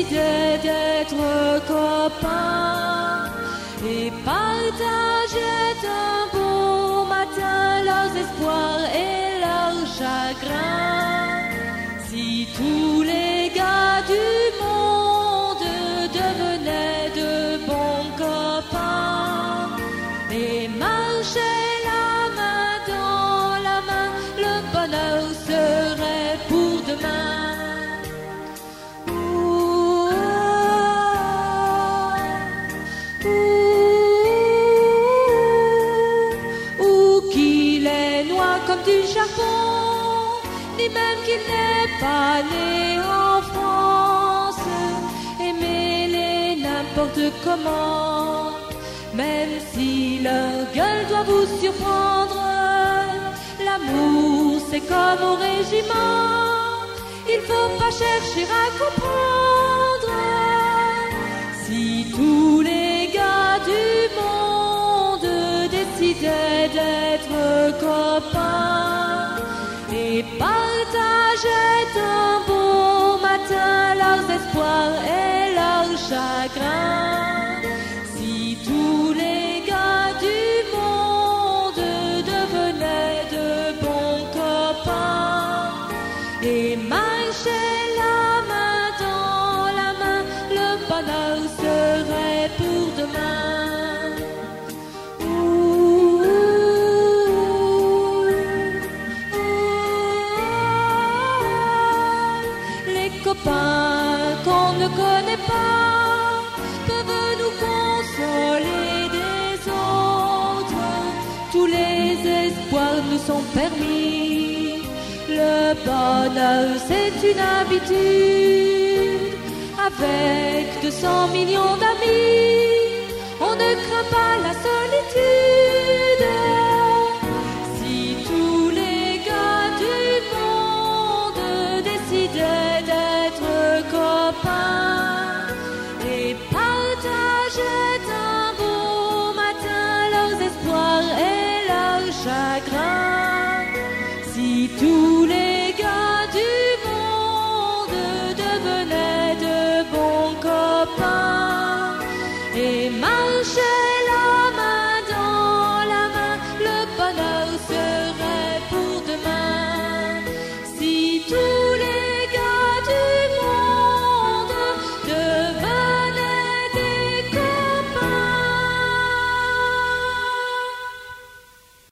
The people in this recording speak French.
décidaient d'être copains et partageaient un beau matin leurs espoirs et leurs chagrins. Si tous les gars du monde devenaient de bons copains et marchaient la main dans la main, le bonheur serait pour demain. Comme du charbon, ni même qu'il n'est pas né en France, aimez-les n'importe comment, même si leur gueule doit vous surprendre. L'amour c'est comme au régiment, il faut pas chercher à comprendre. Si tous les gars du monde décidaient d'être copains et partageaient un beau matin leurs espoirs et leurs chagrins, si tous les gars du monde devenaient de bons copains et marchaient la main dans la main, le bonheur serait pour demain. Copains qu'on ne connaît pas peuvent nous consoler des autres. Tous les espoirs nous sont permis. Le bonheur c'est une habitude. Avec 200 millions d'amis, on ne craint pas la solitude. Si tous les gars du monde décidaient d'être copains et partageaient un beau matin leurs espoirs et leurs chagrins, si tous les gars du monde devenaient de bons copains